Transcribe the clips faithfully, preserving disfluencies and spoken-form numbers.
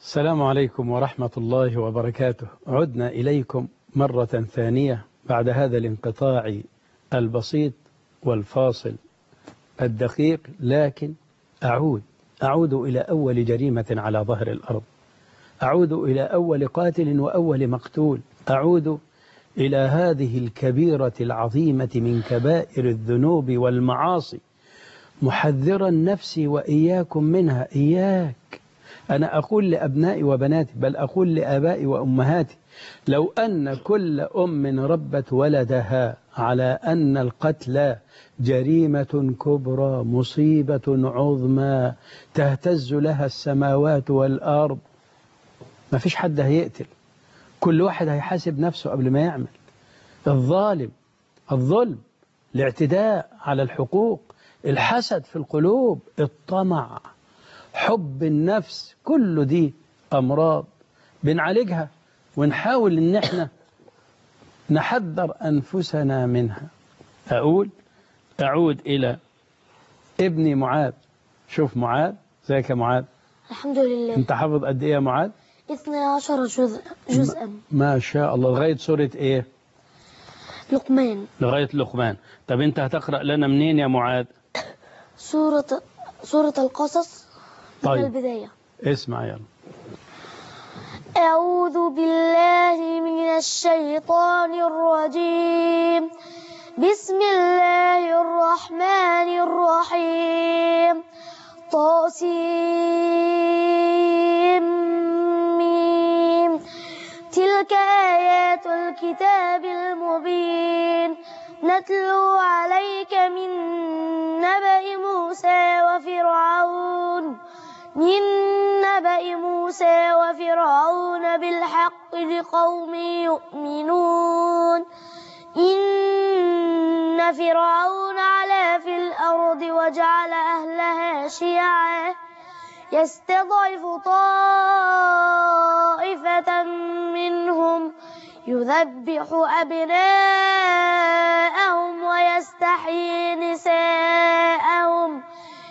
السلام عليكم ورحمة الله وبركاته. عدنا إليكم مرة ثانية بعد هذا الانقطاع البسيط والفاصل الدقيق، لكن أعود أعود إلى أول جريمة على ظهر الأرض، أعود إلى أول قاتل وأول مقتول، أعود إلى هذه الكبيرة العظيمة من كبائر الذنوب والمعاصي، محذرا نفسي وإياكم منها. إياك، أنا أقول لأبنائي وبناتي، بل أقول لآبائي وأمهاتي، لو أن كل أم ربت ولدها على أن القتل جريمة كبرى مصيبة عظمى تهتز لها السماوات والأرض، ما فيش حد هيقتل، كل واحد هيحاسب نفسه قبل ما يعمل. الظالم، الظلم، الاعتداء على الحقوق، الحسد في القلوب، الطمع، حب النفس، كل دي أمراض بنعالجها ونحاول إن احنا نحذر أنفسنا منها. أقول أعود إلى ابني معاذ. شوف معاذ، ازيك يا معاذ؟ الحمد لله. انت حافظ قد ايه يا معاذ؟ اثني عشر جزء جزءا. ما شاء الله. لغاية سورة ايه؟ لقمان. لغاية لقمان. طب انت هتقرأ لنا منين يا معاذ؟ سورة سورة القصص من طيب. البداية. اسمع يلا. أعوذ بالله من الشيطان الرجيم. بسم الله الرحمن الرحيم. طاسيم. تلك آيات الكتاب المبين نتلو عليك من نبأ موسى وفرعون من نبأ موسى وفرعون بالحق لقوم يؤمنون. إن فرعون علا في الأرض وجعل أهلها شيعا يستضعف طائفة منهم يذبح أبناءهم ويستحيي نساءهم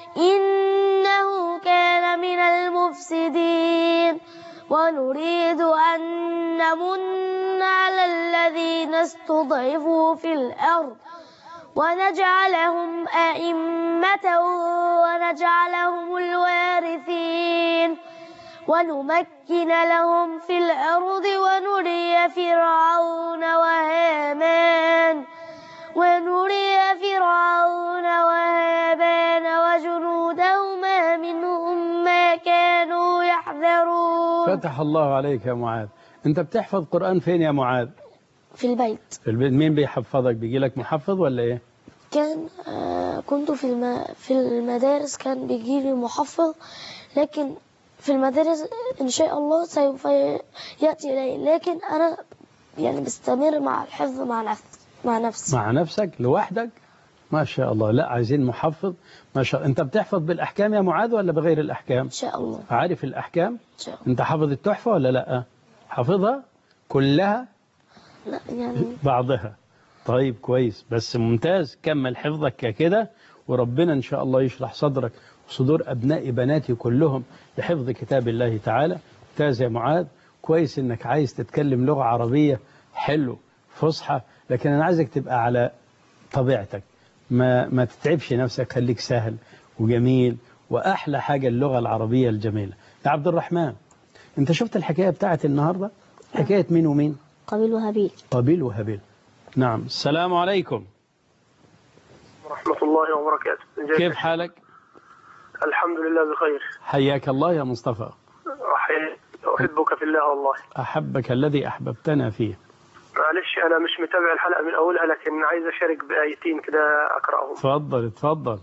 إنه كان من المفسدين. ونريد أن نمن على الذين استضعفوا في الأرض ونجعلهم أئمة ونجعلهم الوارثين ونمكن لهم في الأرض ونري فرعون وهامان ونري فرعون وهامان وجنودهما منهم ما كانوا يحذرون. فتح الله عليك يا معاذ. انت بتحفظ قرآن فين يا معاذ؟ في البيت. في البيت. مين بيحفظك؟ بيجي لك محفظ ولا ايه؟ كان آه كنت في الم... في المدارس كان بيجي لي محفظ، لكن في المدارس إن شاء الله سوف يأتي إلي، لكن أنا يعني بستمر مع الحفظ مع نفسي مع نفسي مع نفسك لوحدك؟ ما شاء الله. لا، عايزين محفظ. ما شاء الله. انت بتحفظ بالأحكام يا معاذ ولا بغير الأحكام؟ إن شاء الله. عارف الأحكام؟ إن شاء الله. انت حافظ التحفة ولا لا؟ حافظها كلها؟ لا يعني بعضها. طيب كويس، بس ممتاز. كمل حفظك كده، وربنا إن شاء الله يشرح صدرك وصدور أبنائي بناتي كلهم لحفظ كتاب الله تعالى. ممتاز يا معاذ. كويس إنك عايز تتكلم لغة عربية حلو فصحى، لكن أنا عايزك تبقى على طبيعتك، ما ما تتعبش نفسك، خليك سهل وجميل. وأحلى حاجة اللغة العربية الجميلة. يا عبد الرحمن، أنت شفت الحكاية بتاعت النهاردة؟ حكاية مين ومين؟ قابيل وهابيل. قابيل وهابيل. نعم. السلام عليكم ورحمة الله وبركاته. كيف حالك؟ الحمد لله بخير. حياك الله يا مصطفى. أحبك في الله والله. أحبك الذي أحببتنا فيه. معلش أنا مش متابع الحلقة من أولها، لكن عايز أشارك بآيتين كده أقرأهم. تفضل تفضل.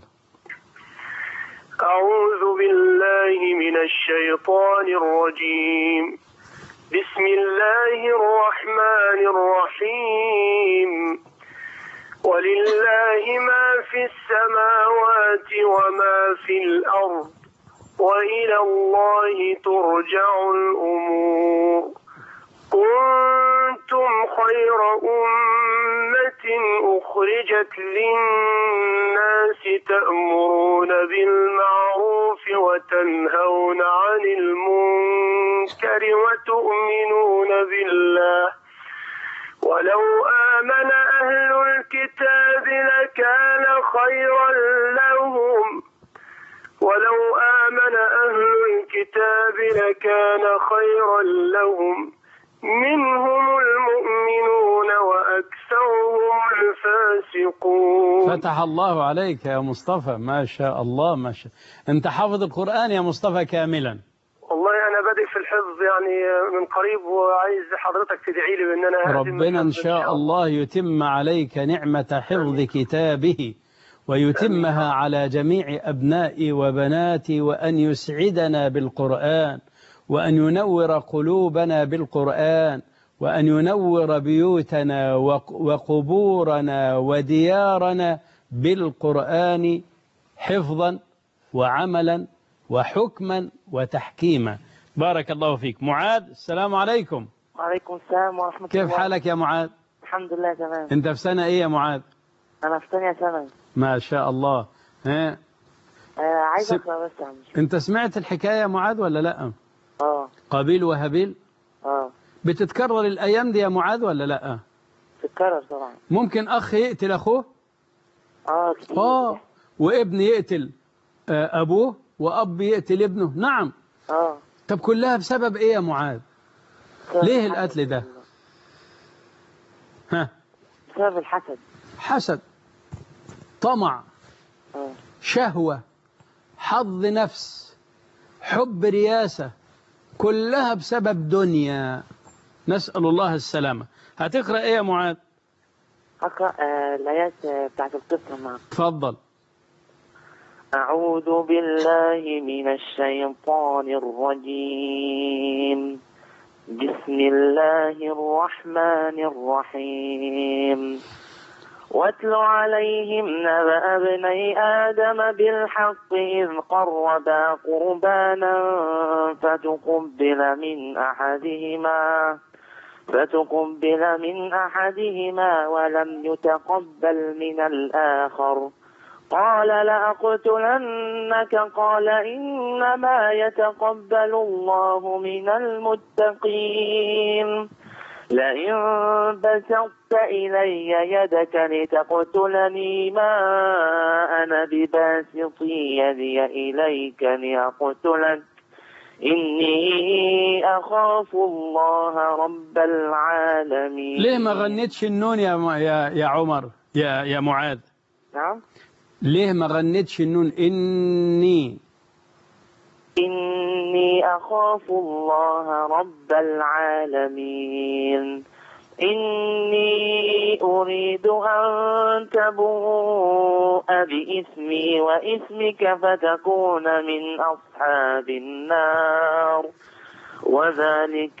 أعوذ بالله من الشيطان الرجيم. بسم الله الرحمن الرحيم. ولله ما في السماوات وما في الأرض وإلى الله ترجع الأمور. كنتم خير أمة أخرجت للناس تأمرون بالمعروف وتنهون عن المنكر النار وتؤمنون بالله ولو آمن أهل الكتاب لكان خيرا لهم ولو آمن أهل الكتاب لكان خيرا لهم منهم المؤمنون وأكثرهم الفاسقون. فتح الله عليك يا مصطفى، ما شاء الله ما شاء. أنت حافظ القرآن يا مصطفى كاملا؟ والله أنا بادئ في الحفظ يعني من قريب، وعايز حضرتك تدعي لي بأن أنا أهتم ربنا إن شاء الله يتم عليك نعمة حفظ كتابه ويتمها على جميع أبنائي وبناتي، وأن يسعدنا بالقرآن، وأن ينور قلوبنا بالقرآن، وأن ينور بيوتنا وقبورنا وديارنا بالقرآن حفظا وعملا وحكما وتحكيما. بارك الله فيك. معاذ، السلام عليكم. وعليكم السلام ورحمة الله. كيف حالك يا معاذ؟ الحمد لله تمام. أنت في سنة إيه يا معاذ؟ أنا في ثانية ثانوي. ما شاء الله. ها آه عايز س... أقرأ بس يا عم. أنت سمعت الحكاية يا معاذ ولا لأ؟ آه. قابيل وهابيل. آه. بتتكرر الأيام دي يا معاذ ولا لأ؟ بتتكرر طبعا. ممكن أخ يقتل أخوه؟ آه كتير. آه وابن يقتل آه أبوه، وأب يقتل ابنه. نعم. آه. طب كلها بسبب إيه يا معاذ؟ ليه القتل ده؟ ها؟ بسبب الحسد. حسد، طمع، آه. شهوة، حظ نفس، حب رياسة، كلها بسبب دنيا. نسأل الله السلامة. هتقرأ إيه يا معاذ؟ أقرأ آه الآيات آه بتاعت القصة معك. تفضل. أعوذ بالله من الشيطان الرجيم. بسم الله الرحمن الرحيم. واتل عليهم نبأ ابني آدم بالحق إذ قربا قربانا فتقبل من أحدهما فتقبل من أحدهما ولم يتقبل من الآخر قال لأقتلنك قال إنما يتقبل الله من المتقين لئن بسطت إلي يدك لتقتلني ما أنا بباسط يدي إليك لأقتلك إني أخاف الله رب العالمين. ليه ما غنيتش النون يا يا يا عمر يا يا معاذ؟ نعم. ليه ما غنيتش النون؟ إني إني أخاف الله رب العالمين. إني أريد أن تبوء بإثمي وإثمك فتكون من أصحاب النار وذلك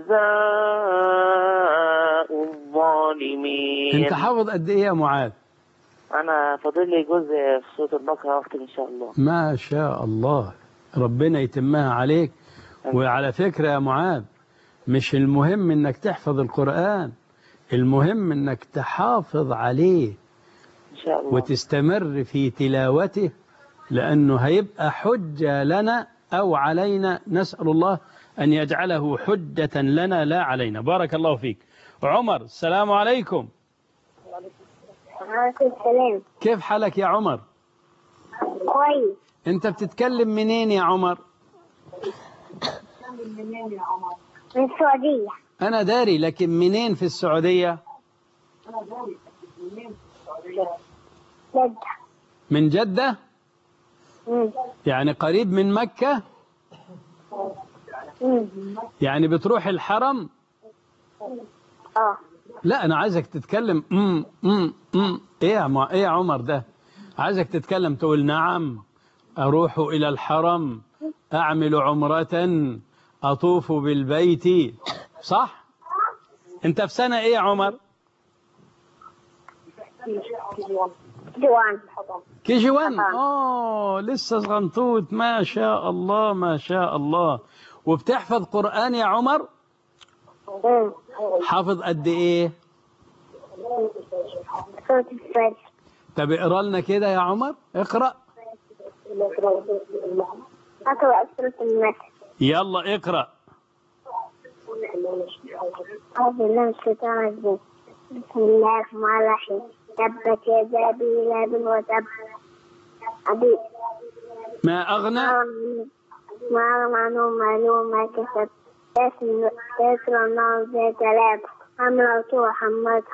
جزاء الظالمين. أنت حافظ قد إيه يا معاذ؟ أنا فاضل لي جزء في سورة البقرة وقت إن شاء الله. ما شاء الله، ربنا يتمها عليك. وعلى فكرة يا معاذ، مش المهم انك تحفظ القرآن، المهم انك تحافظ عليه إن شاء الله وتستمر في تلاوته، لأنه هيبقى حجة لنا أو علينا. نسأل الله أن يجعله حجة لنا لا علينا. بارك الله فيك. عمر، السلام عليكم. وعليكم السلام. كيف حالك يا عمر؟ كويس. أنت بتتكلم منين يا عمر؟ من السعودية. أنا داري، لكن منين في السعودية؟ جدة. من جدة؟ مم. يعني قريب من مكة؟ مم. يعني بتروح الحرم؟ اه. لا، أنا عايزك تتكلم امم امم امم إيه يا م... إيه يا عمر ده؟ عايزك تتكلم تقول نعم أروح إلى الحرم، أعمل عمرة، أطوف بالبيت. صح؟ أنت في سنة إيه يا عمر؟ جوان. كي جي وان. أوه لسه صغنطوط. ما شاء الله ما شاء الله. وبتحفظ قرآن يا عمر؟ مم. حافظ قد إيه؟ سورة الفجر. طب اقرأ لنا كده يا عمر، اقرأ. أقرأ سورة النمل. يلا اقرأ. أعوذ بالله من الشيطان الرجيم. بسم الله الرحمن الرحيم. تبت يدا أبي لهب وتب. أبي ما أغنى ما أغنى عنه ماله ما كسب. يسر النار ذات لهب امرأته حماد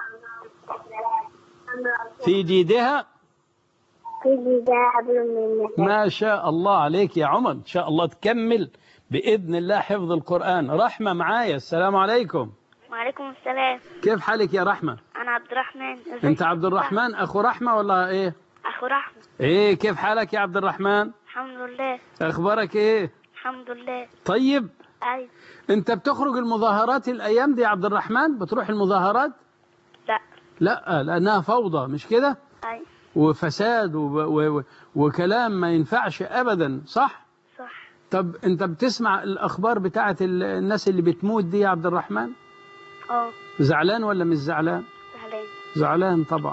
في جيدها في جيدها حبل من مسد. ما شاء الله عليك يا عمر، إن شاء الله تكمل بإذن الله حفظ القرآن. رحمة معايا، السلام عليكم. وعليكم السلام. كيف حالك يا رحمة؟ أنا عبد الرحمن. أنت عبد الرحمن أخو رحمة ولا إيه؟ أخو رحمة. إيه كيف حالك يا عبد الرحمن؟ الحمد لله. أخبارك إيه؟ الحمد لله. طيب أيوة. أنت بتخرج المظاهرات الأيام دي يا عبد الرحمن؟ بتروح المظاهرات؟ لا. لا لأنها فوضى مش كده؟ أيوة. وفساد و... و... وكلام ما ينفعش أبدا، صح؟ صح. طب أنت بتسمع الأخبار بتاعت الناس اللي بتموت دي يا عبد الرحمن؟ اه. زعلان ولا مش زعلان؟ زعلان. زعلان طبعا.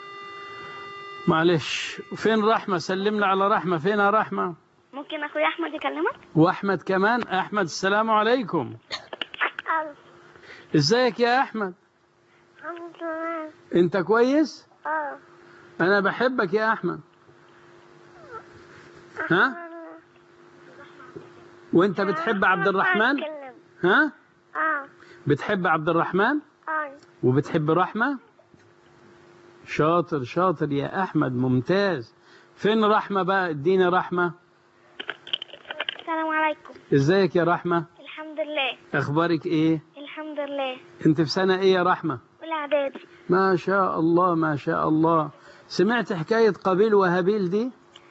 معلش. فين رحمة؟ سلمنا على رحمة. فين يا رحمة؟ ممكن أخوي أحمد يكلمك؟ وأحمد كمان. أحمد السلام عليكم. ألو. إزيك يا أحمد؟ الحمد لله. أنت كويس؟ اه. أنا بحبك يا أحمد. ها؟ وأنت بتحب عبد الرحمن؟ ها؟ اه. بتحب عبد الرحمن؟ اه. وبتحب رحمة؟ شاطر شاطر يا أحمد، ممتاز. فين رحمة بقى؟ اديني رحمة. السلام عليكم. ازيك يا رحمة؟ الحمد لله. اخبارك ايه؟ الحمد لله. انت في سنة ايه يا رحمة؟ والإعدادي. ما شاء الله ما شاء الله. سمعت حكاية قابيل وهابيل دي؟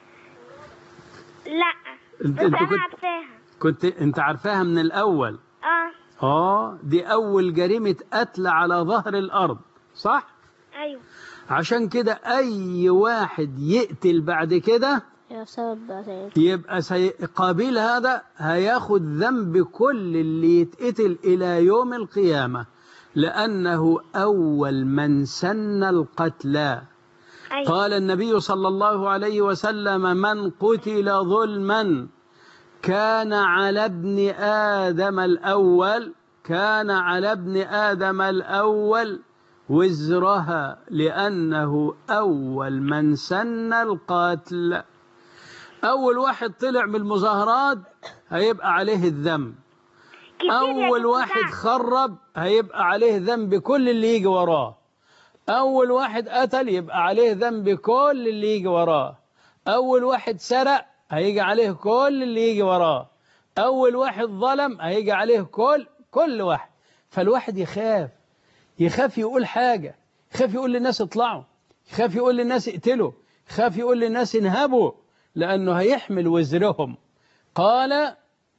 لا. انت بس انت أنا كنت عارفاها. كنت انت عارفاها من الاول؟ اه. اه دي اول جريمة قتل على ظهر الارض، صح؟ أيوه. عشان كده اي واحد يقتل بعد كده يبقى سي... قابيل هذا هياخد ذنب كل اللي يتقتل إلى يوم القيامة، لأنه أول من سن القتلى. أيوه. قال النبي صلى الله عليه وسلم: من قتل ظلما كان على ابن آدم الأول كان على ابن آدم الأول وزرها، لأنه أول من سن القتل. أول واحد طلع من المظاهرات هيبقى عليه الذنب، أول واحد خرب هيبقى عليه ذنب كل اللي يجي وراه، أول واحد قتل يبقى عليه ذنب كل اللي يجي وراه، أول واحد سرق هيجي عليه كل اللي يجي وراه، أول واحد ظلم هيجي عليه كل كل واحد. فالواحد يخاف يخاف يقول حاجة، يخاف يقول للناس اطلعوا، يخاف يقول للناس اقتلوا، يخاف يقول للناس انهبوا، لأنه هيحمل وزرهم. قال: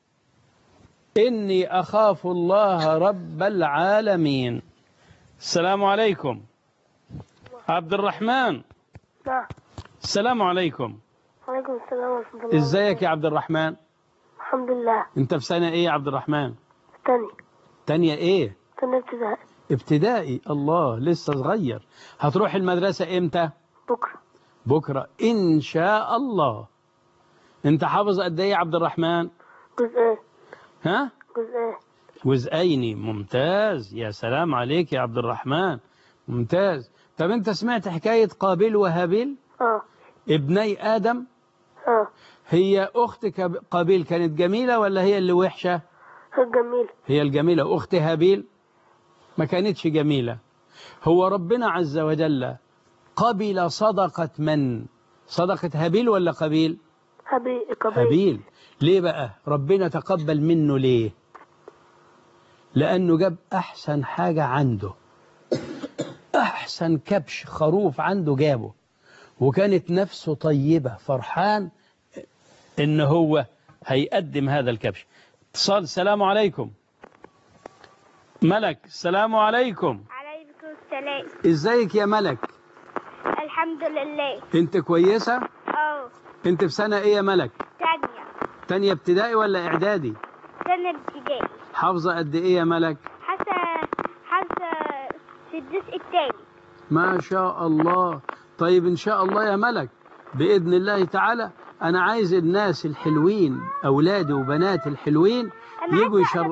إني أخاف الله رب العالمين. السلام عليكم. عبد الرحمن. لا. السلام عليكم. وعليكم السلام ورحمة الله. إزيك يا عبد الرحمن؟ الحمد لله. أنت في سنة إيه يا عبد الرحمن؟ تاني. تانية إيه؟ سنة ابتدائي. ابتدائي. الله لسه صغير. هتروح المدرسة إمتى؟ بكرة. بكرة إن شاء الله. أنت حافظ قد إيه يا عبد الرحمن؟ جزئين. ها؟ جزئين. جزئين. ممتاز، يا سلام عليك يا عبد الرحمن، ممتاز. طب أنت سمعت حكاية قابيل وهابيل؟ اه. ابني آدم؟ اه. هي أخت قابيل كانت جميلة ولا هي اللي وحشة؟ جميلة. هي الجميلة. أخت هابيل ما كانتش جميلة. هو ربنا عز وجل قبل صدقة من؟ صدقة هابيل ولا قابيل؟ هابيل. هابيل. ليه بقى ربنا تقبل منه؟ ليه؟ لأنه جاب أحسن حاجة عنده، أحسن كبش خروف عنده جابه، وكانت نفسه طيبة فرحان إن هو هيقدم هذا الكبش. اتصال. السلام عليكم. ملك. السلام عليكم. عليكم السلام. ازيك يا ملك؟ الحمد لله. انت كويسة؟ اه. انت في سنة ايه يا ملك؟ تانية. تانية ابتدائي ولا اعدادي؟ سنة ابتدائي. حافظة قد ايه يا ملك؟ حاسة حاسة في الجزء الثاني. ما شاء الله. طيب ان شاء الله يا ملك بإذن الله تعالى أنا عايز الناس الحلوين، أولادي وبناتي الحلوين، يجوا يشر...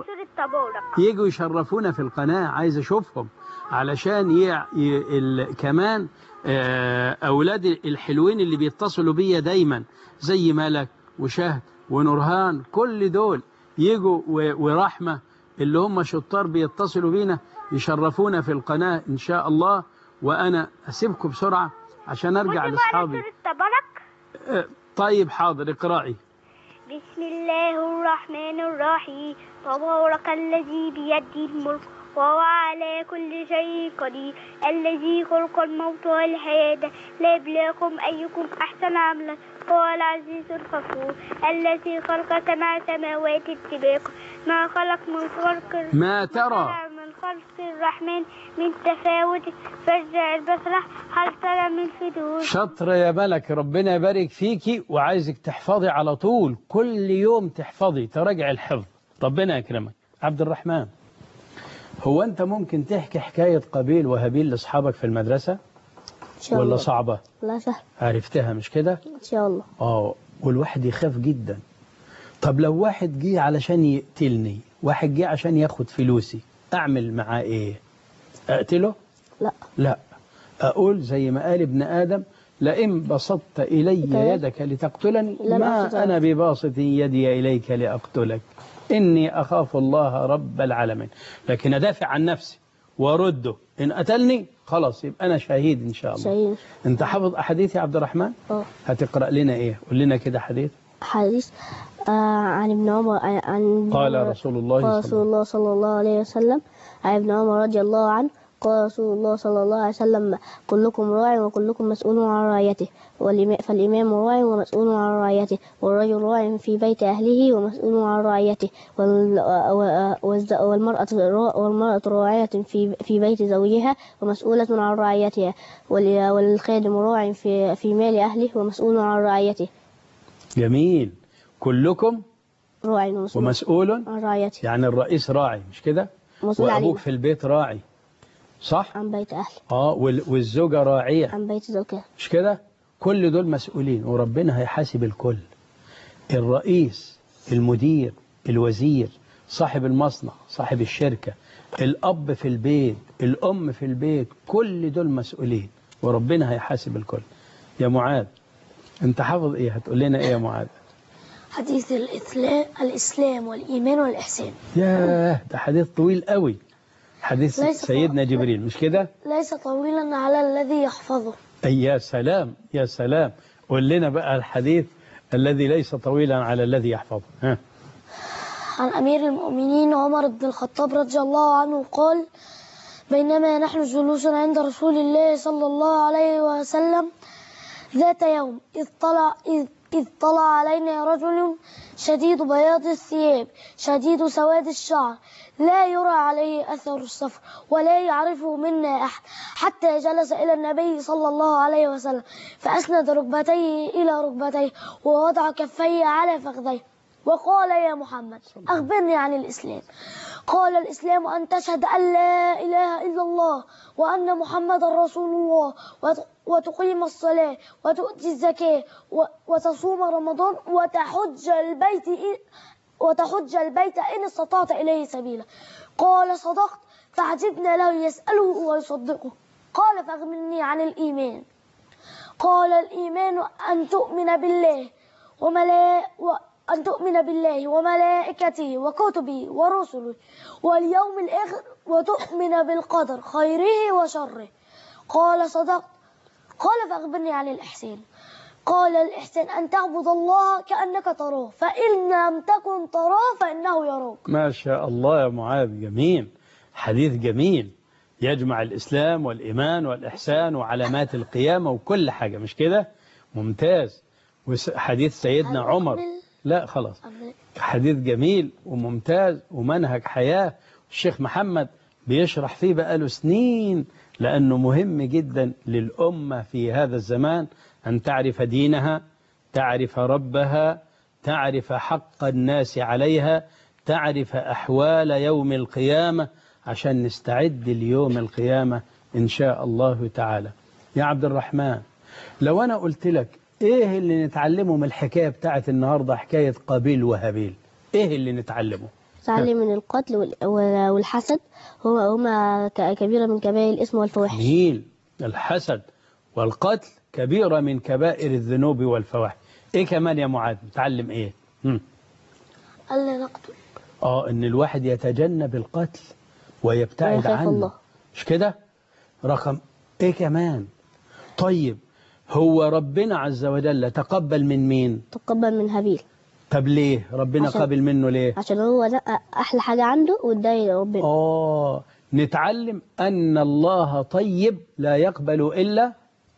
تبارك. يجوا يشرفونا في القناة، عايز أشوفهم علشان ي... ي... ال... كمان آه، أولاد الحلوين اللي بيتصلوا بيا دايما زي ملك وشهد ونورهان، كل دول يجوا و... ورحمة اللي هم شطار بيتصلوا بينا يشرفونا في القناة إن شاء الله. وأنا أسيبكم بسرعة عشان أرجع لأصحابي. تبارك. آه، طيب حاضر، اقرأي. بسم الله الرحمن الرحيم. تبارك الذي بيده الملك وهو على كل شيء قدير، الذي خلق الموت والحياة ليبلوكم أيكم أحسن عملا، هو العزيز الغفور، الذي خلق سبع سماوات طباقا ما خلق من خلق ما ترى من خلق الرحمن من تفاوت، فارجع البصر هل ترى من فطور. شطر يا ملك، ربنا يبارك فيكي، وعايزك تحفظي على طول، كل يوم تحفظي، تراجع الحفظ، ربنا يكرمك. عبد الرحمن، هو أنت ممكن تحكي حكاية قابيل وهابيل لأصحابك في المدرسة ولا الله. صعبة؟ لا سهل عرفتها مش كده؟ إن شاء الله. آه، والواحد يخاف جدا. طب لو واحد جه علشان يقتلني، واحد جه عشان ياخد فلوسي، أعمل معاه إيه؟ أقتله؟ لا. لا، أقول زي ما قال ابن آدم: لئن بسطت إلي يدك لتقتلني ما أنا بباسط يدي إليك لأقتلك إني أخاف الله رب العالمين. لكن أدافع عن نفسي وأرده، إن قتلني خلاص يبقى أنا شهيد إن شاء الله. شهيد. أنت حافظ أحاديث يا عبد الرحمن؟ اه. هتقرأ لنا إيه؟ قول لنا كده حديث. حديث آه عن ابن عمر عن قال رسول الله قال رسول الله صلى الله عليه وسلم عن ابن عمر رضي الله عنه قال رسول الله صلى الله عليه وسلم: كلكم راع وكلكم مسؤول عن رعيته، فالإمام راع ومسؤول عن رعيته، والرجل راع في بيت أهله ومسؤول عن رعيته، والمرأة والمرأة راعية في في بيت زوجها ومسؤولة عن رعيتها، والخادم راع في في مال أهله ومسؤول عن رعيته. جميل. كلكم راع ومسؤول, ومسؤول عن رعيته، يعني الرئيس راعي مش كده؟ وأبوك في البيت راعي صح؟ عن بيت أهله. آه، والزوجة راعية عن بيت زوجها مش كده؟ كل دول مسؤولين، وربنا هيحاسب الكل. الرئيس، المدير، الوزير، صاحب المصنع، صاحب الشركة، الأب في البيت، الأم في البيت، كل دول مسؤولين وربنا هيحاسب الكل. يا معاذ، أنت حافظ إيه؟ هتقول لنا إيه يا معاذ؟ حديث الإسلام الإسلام والإيمان والإحسان. ياه، ده حديث طويل قوي. حديث سيدنا جبريل مش كده؟ ليس طويلا على الذي يحفظه. يا سلام يا سلام، قول لنا بقى الحديث الذي ليس طويلا على الذي يحفظه. ها. عن أمير المؤمنين عمر بن الخطاب رضي الله عنه قال: بينما نحن جلوس عند رسول الله صلى الله عليه وسلم ذات يوم إذ طلع, إذ إذ طلع علينا رجل شديد بياض الثياب شديد سواد الشعر لا يرى عليه أثر السفر ولا يعرفه منا أحد، حتى جلس إلى النبي صلى الله عليه وسلم فأسند ركبتيه إلى ركبتيه ووضع كفيه على فخذيه وقال: يا محمد أخبرني عن الإسلام. قال: الإسلام أن تشهد أن لا إله إلا الله وأن محمد رسول الله وتقيم الصلاة وتؤتي الزكاة وتصوم رمضان وتحج البيت وتحج البيت إن استطعت إليه سبيلا. قال: صدقت. فعجبنا له يسأله ويصدقه. قال: فأخبرني عن الإيمان. قال: الإيمان أن تؤمن بالله وملائكته أن تؤمن بالله وملائكته وكتبه ورسله واليوم الآخر وتؤمن بالقدر خيره وشره. قال: صدقت. قال: فأخبرني عن الإحسان. قال: الإحسان أن تعبد الله كأنك تراه فإن لم تكن تراه فإنه يراك. ما شاء الله يا معاذ، جميل، حديث جميل يجمع الإسلام والإيمان والإحسان وعلامات القيامة وكل حاجة مش كده؟ ممتاز. وحديث سيدنا عمر، لا خلاص، حديث جميل وممتاز ومنهج حياة. الشيخ محمد بيشرح فيه بقاله سنين، لأنه مهم جدا للأمة في هذا الزمان أن تعرف دينها، تعرف ربها، تعرف حق الناس عليها، تعرف أحوال يوم القيامة عشان نستعد ليوم القيامة إن شاء الله تعالى. يا عبد الرحمن، لو أنا قلت لك إيه اللي نتعلمه من الحكاية بتاعت النهاردة، حكاية قابيل وهابيل، إيه اللي نتعلمه؟ تعلم من القتل وال- والحسد هما هما ك- كبيرة من كبائر الإثم والفواحش. جميل. الحسد والقتل كبيرة من كبائر الذنوب والفواحش. ايه كمان يا معاذ؟ تعلم ايه؟ مم. ألا نقتل. اه ان الواحد يتجنب القتل ويبتعد ويخاف عنه. الله. مش كده؟ رقم ايه كمان؟ طيب هو ربنا عز وجل تقبل من مين؟ تقبل من هابيل طب ليه؟ ربنا عشان- قبل منه ليه؟ عشان هو نقى أحلى حاجة عنده واداها لربنا. آه نتعلم أن الله طيب لا يقبل إلا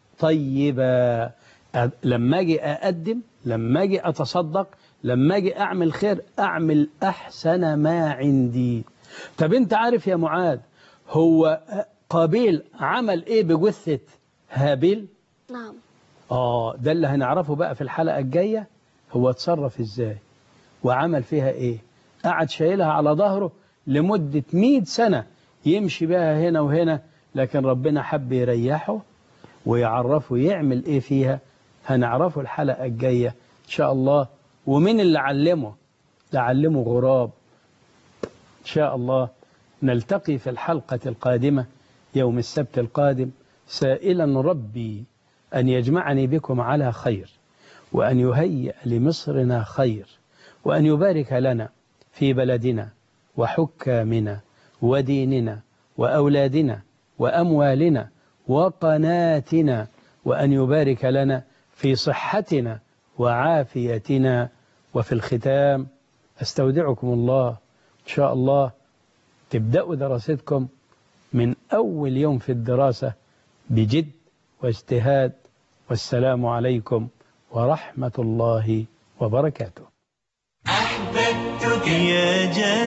طيبا. أ- لما أجي أقدم، لما أجي أتصدق، لما أجي أعمل خير، أعمل أحسن ما عندي. طب أنت عارف يا معاذ هو قابيل عمل إيه بجثة هابيل؟ نعم. آه ده اللي هنعرفه بقى في الحلقة الجاية. هو اتصرف إزاي وعمل فيها إيه؟ قعد شايلها على ظهره لمدة مئة سنة يمشي بها هنا وهنا، لكن ربنا حب يريحه ويعرفه يعمل إيه فيها. هنعرفه الحلقة الجاية إن شاء الله. ومين اللي علمه؟ ده علمه غراب. إن شاء الله نلتقي في الحلقة القادمة يوم السبت القادم، سائلا ربي أن يجمعني بكم على خير، وأن يهيئ لمصرنا خير، وأن يبارك لنا في بلدنا وحكامنا وديننا وأولادنا وأموالنا وقناتنا، وأن يبارك لنا في صحتنا وعافيتنا. وفي الختام أستودعكم الله. إن شاء الله تبدأوا دراستكم من أول يوم في الدراسة بجد واجتهاد. والسلام عليكم ورحمة الله وبركاته. أحببتك يا جميل.